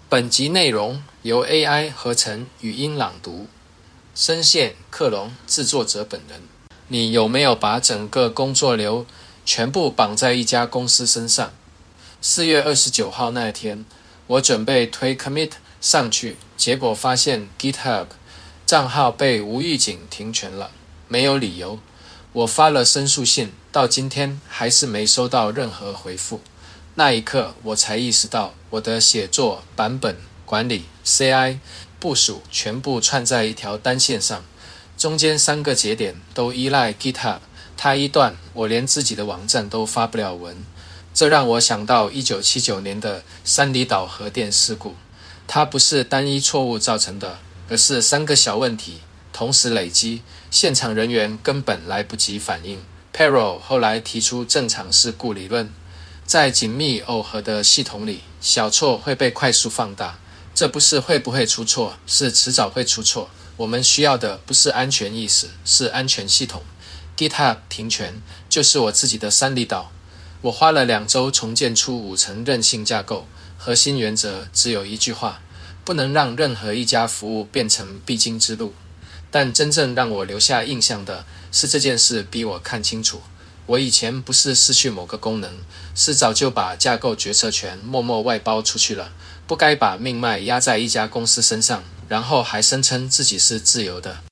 本集内容由 AI 合成语音朗读，声线克隆，制作者本人。你有没有把整个工作流全部绑在一家公司身上？4月29号那天，我准备推 commit 上去，结果发现 GitHub 账号被无预警停权了，没有理由。我发了申诉信，到今天还是没收到任何回复。那一刻我才意识到，我的写作、版本、管理、CI、部署全部串在一条单线上，中间3个节点都依赖 GitHub， 它一断，我连自己的网站都发不了文。这让我想到1979年的三里岛核电事故，它不是单一错误造成的，而是3个小问题同时累积，现场人员根本来不及反应。Perro 后来提出正常事故理论，在紧密耦合的系统里，小错会被快速放大。这不是会不会出错，是迟早会出错。我们需要的不是安全意识，是安全系统。GitHub 停权就是我自己的三里岛。我花了2周重建出5层韧性架构，核心原则只有一句话：不能让任何一家服务变成必经之路。但真正让我留下印象的是，这件事逼我看清楚，我以前不是失去某个功能，是早就把架构决策权默默外包出去了。不该把命脉压在一家公司身上，然后还声称自己是自由的。